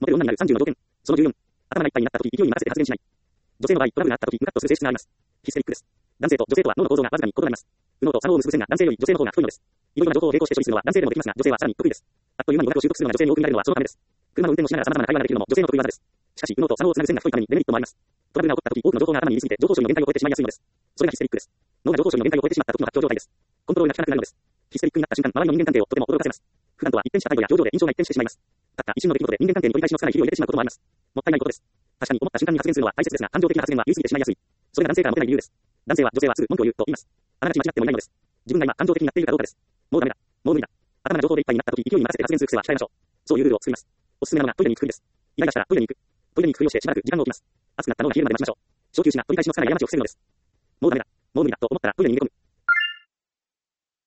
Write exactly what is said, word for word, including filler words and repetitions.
モテる女になるさんじゅうの条件。そのじゅうよん。頭がいっぱいになった時、勢いに任せて発言しない。女性の場合、トラブルがあった時、ムカッとする性質があります。ヒステリックです。男性と女性とは脳の構造がわずかに異なります。右脳と左脳を結ぶ線が男性より女性の方が太いのです。いろいろな情報を並行して処理するのは男性でもできますが、女性はさらに得意です。あっという間に語学を習得するのが女性に多く見られるのはそのためです。車の運転をしながら様々な会話ができるのも女性の得意技です。しかし、右脳と左脳をつなぐ線が太いためにデメリットもあります。トラブルが起こった時、多くの情報が頭に入りすぎて、情報処理の限界を超えてしまいやすいのです。それがヒステリックです。脳が情報処理の限界を超えてしまった時の発狂状態です。コントロールが効かなくなるのです。ヒステリックになった瞬間、周りの人間関係をとても驚かせます。普段とは一変した態度や表情で印象が一変してしまいます。たった一瞬の出来事で人間関係に取り返しのつかない日々を入れてしまうこともあります。もったいないことです。確かに思った瞬間に発言するのは大切ですが、感情的な発言は言い過ぎてしまいやすい。それが男性からモテない理由です。男性は女性はすぐ文句を言うと言います。あながち間違ってもいないのです。自分が今感情的になっているかどうかです。もうダメだ。もう無理だ。頭が情報でいっぱいになった時、勢いに任せて発言する癖は鍛えましょう。そういうルールを作ります。おすすめなのがトイレに行くふりです。イライラしたらトイレに行く。トイレに行くふりをしてしばらく時間を置きます。熱くなった脳が冷えるまで待ちましょう。小休止が取り返しのつかない過ちを防ぐのです。もうダメだ。もう無理だと思ったらトイレに逃げ込む。